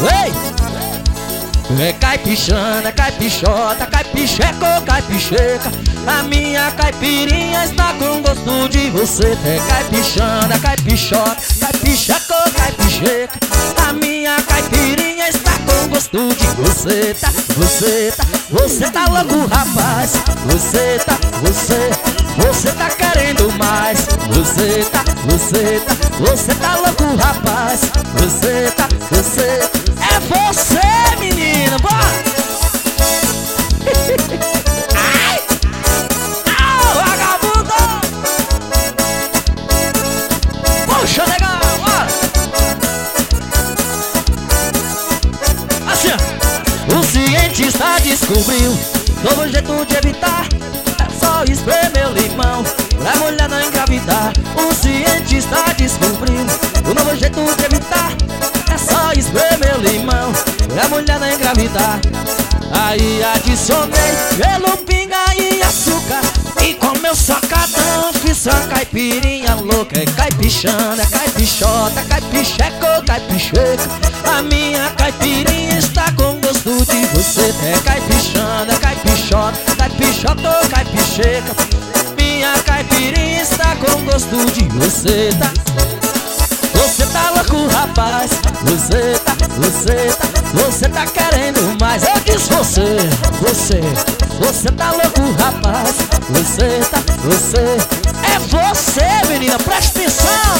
Ei! É caipichana, é caipichota, caipicheco, caipicheca. A minha caipirinha está com gosto de você. É caipichana, caipichota, caipicheco, caipicheca. A minha caipirinha está com gosto de você. Você tá louco, rapaz. Você tá querendo mais. Você tá louco, rapaz. É você, menina, bora! Ai! Au, vagabundo! Puxa, legal, bora! Assim, ó. O cientista descobriu novo jeito de evitar. É só espremer o limão pra mulher não engravidar. O cientista descobriu o novo jeito de evitar. É só espremer o limão pra mulher não engravidar. Aí adicionei gelo, pinga e açúcar. E com meu socadão fiz uma caipirinha louca. É caipichana, é caipichota, caipicheco, caipicheca. A minha caipirinha está com gosto de você. É caipichana, caipichota, caipichota, caipicheca. Minha caipirinha está com gosto de você. Você tá louco, rapaz. Você tá querendo mais. Eu disse você tá louco, rapaz. É você, menina, presta atenção.